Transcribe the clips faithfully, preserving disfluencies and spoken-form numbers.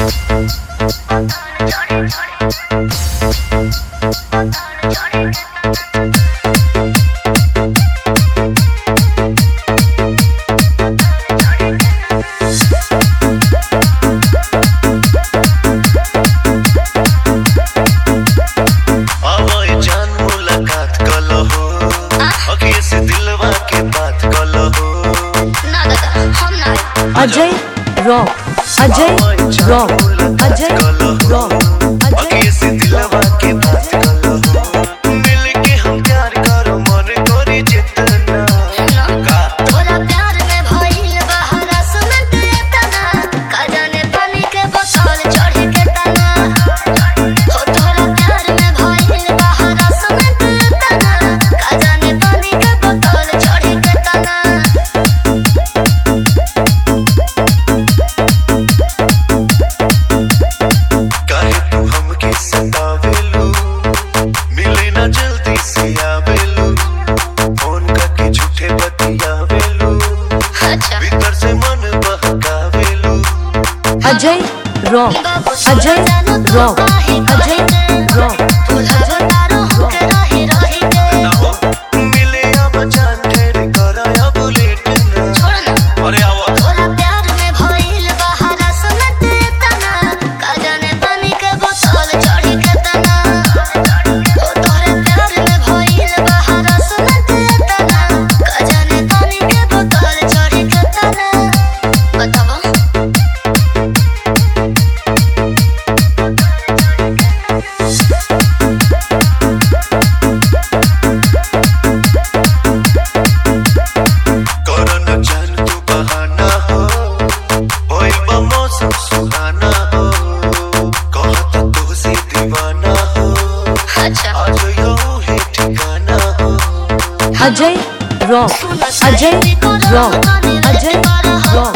Ajay rock, Ajay rock, Ajay rock, Ajay दिलवा के बात कलो, मिल के हम प्यार करो मन करी जितना का तोरा प्यार में भइल बहारा सुनत तना का जाने पानी के बोतल चढ़ के तना हो तोरा प्यार में भइल बहारा सुनत तना का जाने पानी के बोतल चढ़ के तना Ajay rock, Ajay rock, Ajay rock, मिले अब जान तेरे कराया बुलेट अरे आवा तोरा प्यार में भइल बहारा सुनत तना का जाने पानी के बोतल चढ़ के तना हो तोरा प्यार में भइल बहारा सुनत तना का जाने पानी के बोतल चढ़ के तना बतावा Ajay rock, Ajay rock, Ajay rock,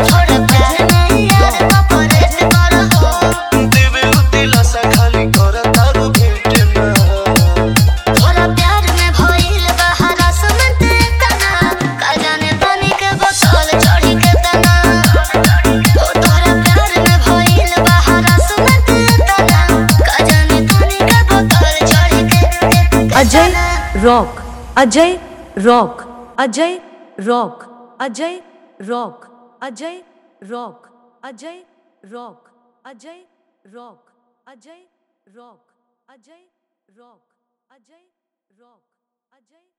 Ajay rock, Ajay rock, Ajay rock, Ajay rock, Ajay rock, Ajay rock, Ajay rock, Ajay rock, Ajay rock, Ajay rock, Ajay